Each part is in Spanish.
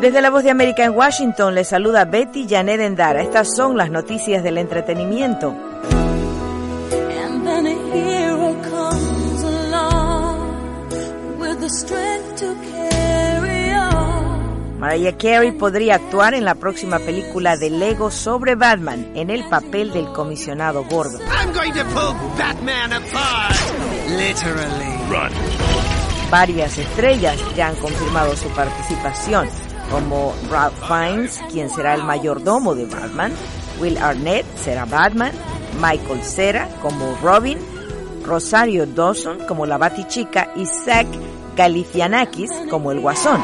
Desde La Voz de América en Washington les saluda Betty Janet Endara. Estas son las noticias del entretenimiento. Mariah Carey podría actuar en la próxima película de Lego sobre Batman en el papel del comisionado Gordon. I'm going to pull Batman apart, literally. Run. Varias estrellas ya han confirmado su participación, como Ralph Fiennes, quien será el mayordomo de Batman, Will Arnett será Batman, Michael Cera como Robin, Rosario Dawson como la Batichica y Zach Galifianakis como el Guasón.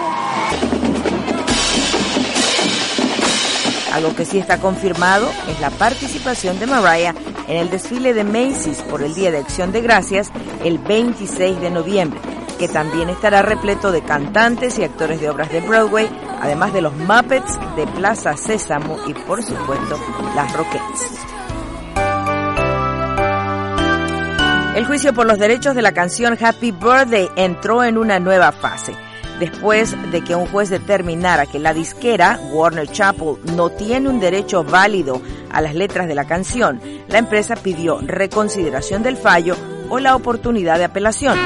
Algo que sí está confirmado es la participación de Mariah en el desfile de Macy's por el Día de Acción de Gracias el 26 de noviembre, que también estará repleto de cantantes y actores de obras de Broadway, además de los Muppets de Plaza Sésamo y, por supuesto, las Rockettes. El juicio por los derechos de la canción Happy Birthday entró en una nueva fase. Después de que un juez determinara que la disquera, Warner Chappell, no tiene un derecho válido a las letras de la canción, la empresa pidió reconsideración del fallo o la oportunidad de apelación.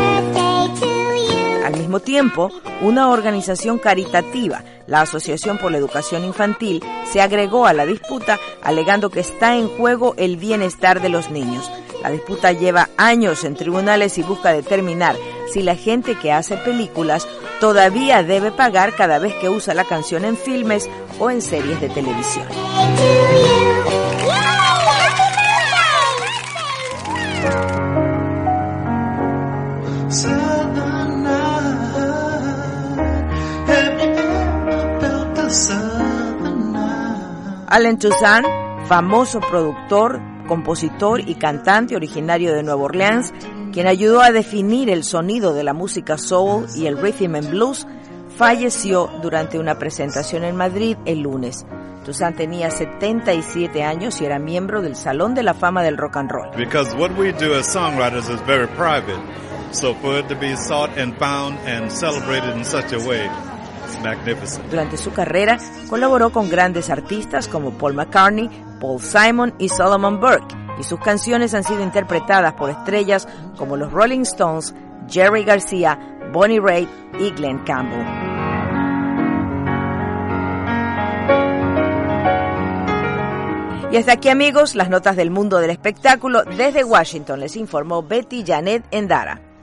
Al mismo tiempo, una organización caritativa, la Asociación por la Educación Infantil, se agregó a la disputa alegando que está en juego el bienestar de los niños. La disputa lleva años en tribunales y busca determinar si la gente que hace películas todavía debe pagar cada vez que usa la canción en filmes o en series de televisión. Allen Toussaint, famoso productor, compositor y cantante originario de Nueva Orleans, quien ayudó a definir el sonido de la música soul y el rhythm and blues, falleció durante una presentación en Madrid el lunes. Toussaint tenía 77 años y era miembro del Salón de la Fama del Rock and Roll. Because what we do as songwriters is very private. So for it to be sought and found and celebrated in such a way, it's magnificent. Durante su carrera colaboró con grandes artistas como Paul McCartney, Paul Simon y Solomon Burke, y sus canciones han sido interpretadas por estrellas como los Rolling Stones, Jerry García, Bonnie Raitt y Glenn Campbell. Y hasta aquí, amigos, las notas del mundo del espectáculo. Desde Washington les informó Betty Janet Endara.